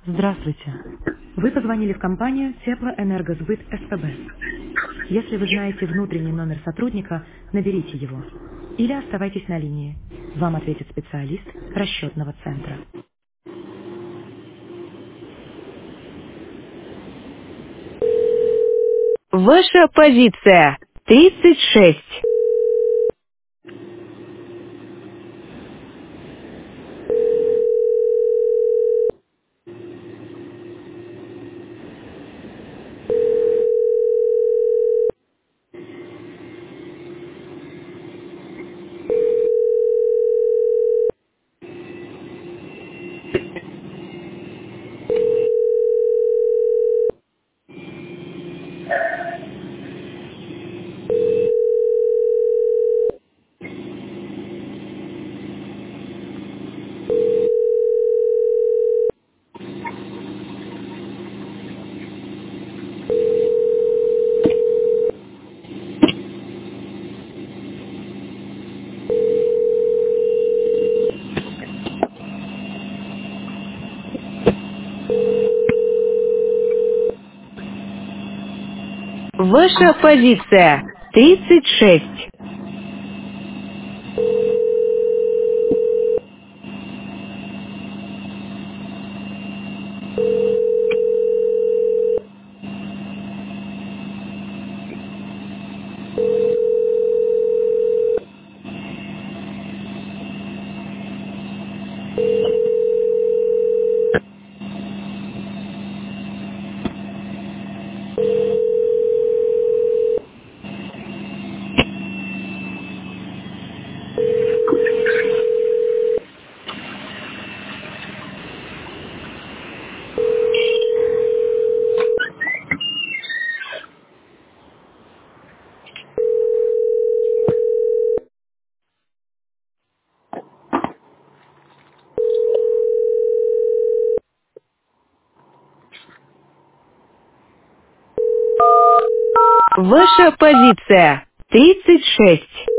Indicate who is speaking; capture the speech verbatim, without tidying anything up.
Speaker 1: Здравствуйте. Вы позвонили в компанию Теплоэнергосбыт СПБ. Если вы знаете внутренний номер сотрудника, наберите его. Или оставайтесь на линии. Вам ответит специалист расчетного центра.
Speaker 2: Ваша позиция тридцать шесть. Ваша позиция тридцать шесть. Ваша позиция тридцать шесть.